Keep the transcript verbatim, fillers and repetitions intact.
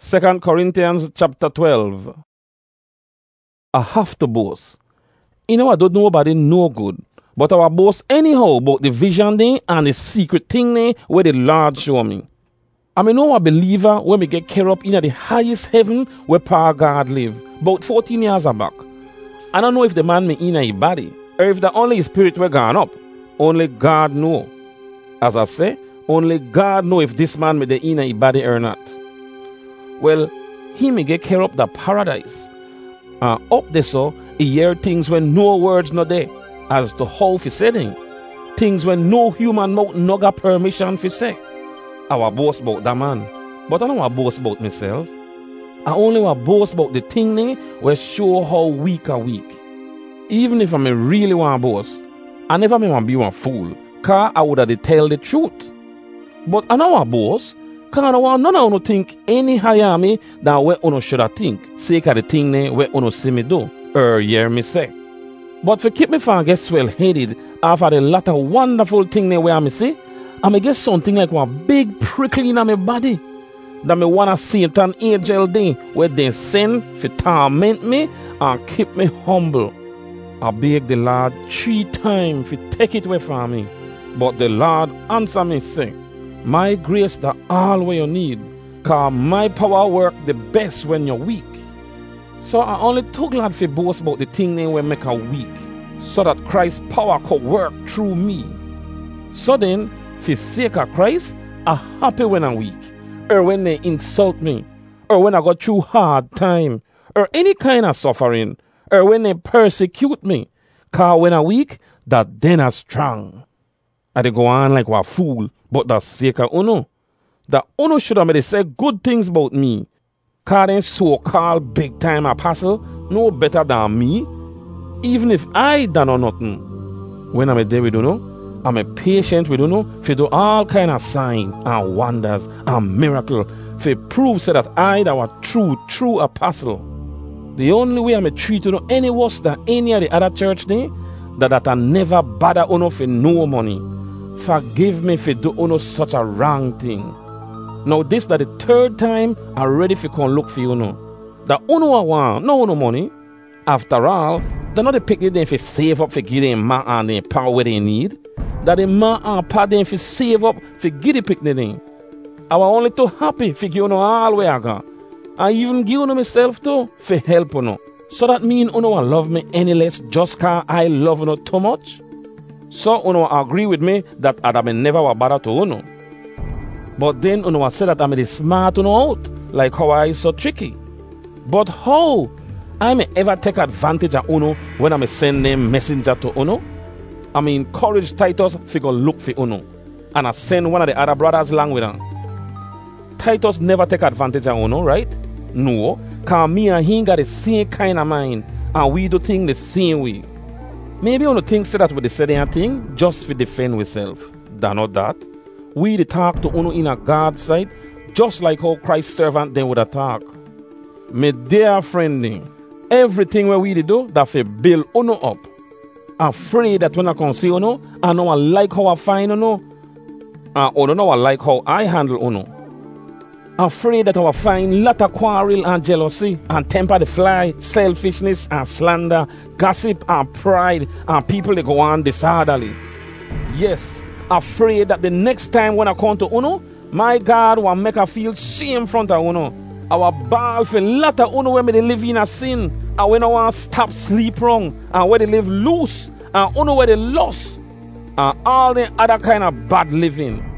Second Corinthians chapter twelve. I have to boast. You know, I don't know nobody no good. But I will boast anyhow about the vision there and the secret thing there where the Lord show me. I mean, know a believer when we get carried up in the highest heaven where power God live. About fourteen years back. I don't know if the man me in a body or if the only spirit were gone up. Only God know. As I say, only God know if this man me the in a body or not. Well, he may get carried up the paradise. And uh, up there so, he hear things when no words not there. As to how he said it. Things when no human mouth no got permission for say. I will boast about that man. But I don't want to boast about myself. I only want to boast about the thing there where show how weak I weak. Even if I may really want to boast, I never may want to be one fool. Cause I would have tell the truth. But I don't want to boast. Cause I don't want none of you think any higher me than what you should have think. Sake of the thing there where you see me do. Or hear me say. But to keep me from get swell headed after the lot of wonderful thing there where I me see, I may get something like one big prickle in my body. That me wanna Satan angel day where they send for torment me and keep me humble. I beg the Lord three times to take it away from me. But the Lord answer me say, my grace that all what you need, cause my power work the best when you're weak. So I only too glad for boast about the thing they will make her weak, so that Christ's power could work through me. So then, for sake of Christ, I'm happy when I'm weak, or when they insult me, or when I go through hard time, or any kind of suffering, or when they persecute me. Cause when I'm weak, that then I'm strong. I they go on like a fool, but that's sake of uno. That uno should have made say good things about me. Cause them so-called big-time apostle no better than me. Even if I done or nothing. When I'm a day with you know, I'm a patient with you know, for do all kind of signs and wonders and miracle for prove so that I that was true, true apostle. The only way I'm a treat you know any worse than any of the other church there, that, that I never bother you know for no money. Forgive me for do you know such a wrong thing. Now this that the third time I ready for come look for you know. That uno I want, no uno money. After all, they're not the picnic them for save up for give them ma and the power where they need. That the ma and pa them for save up for give the picnic them. I was only too happy for give you know all where I got. I even give you know myself too for help you know. So that mean uno will love me any less just cause I love you know too much. So uno agree with me that I may never was bother to uno. But then you know, say that I'm a smart you know, out, like how I so tricky. But how I may ever take advantage of Uno when I may send them messenger to Uno? I may encourage Titus to go look for Uno. And I send one of the other brothers along with him. Titus never take advantage of Uno, right? No, cause me and him got the same kind of mind. And we do things the same way. Maybe Uno think say that with the same thing just to defend ourselves. That not that. We the talk to Uno in a God's sight, just like how Christ's servant then would attack. My dear friending, everything where we do, that for build Uno up. Afraid that when I can see Uno, I know I like how I find Uno, and Uno know I like how I handle Uno. Afraid that I will find lot of quarrel and jealousy, and temper the fly, selfishness and slander, gossip and pride, and people that go on disorderly. Yes. Afraid that the next time when I come to Uno, my God will make her feel shame in front of Uno. I will bawl for a lot of Uno when they live in a sin, and when I want to stop sleep wrong, and where they live loose, and Uno where they lost, and all the other kind of bad living.